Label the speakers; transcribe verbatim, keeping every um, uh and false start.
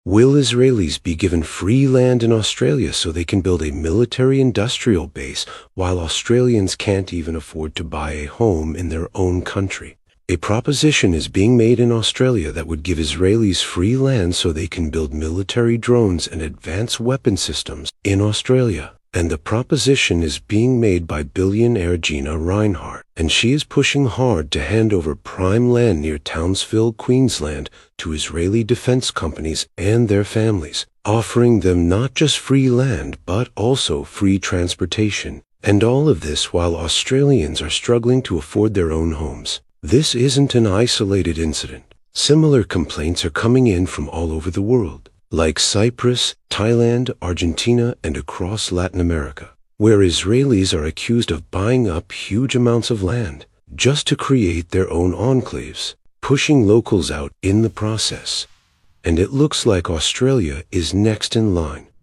Speaker 1: Will Israelis be given free land in Australia so they can build a military-industrial base while Australians can't even afford to buy a home in their own country? A proposition is being made in Australia that would give Israelis free land so they can build military drones and advanced weapon systems in Australia. And the proposition is being made by billionaire Gina Rinehart, and she is pushing hard to hand over prime land near Townsville, Queensland, to Israeli defense companies and their families, offering them not just free land, but also free transportation. And all of this while Australians are struggling to afford their own homes. This isn't an isolated incident. Similar complaints are coming in from all over the world, like Cyprus, Thailand, Argentina, and across Latin America, where Israelis are accused of buying up huge amounts of land just to create their own enclaves, pushing locals out in the process. And it looks like Australia is next in line.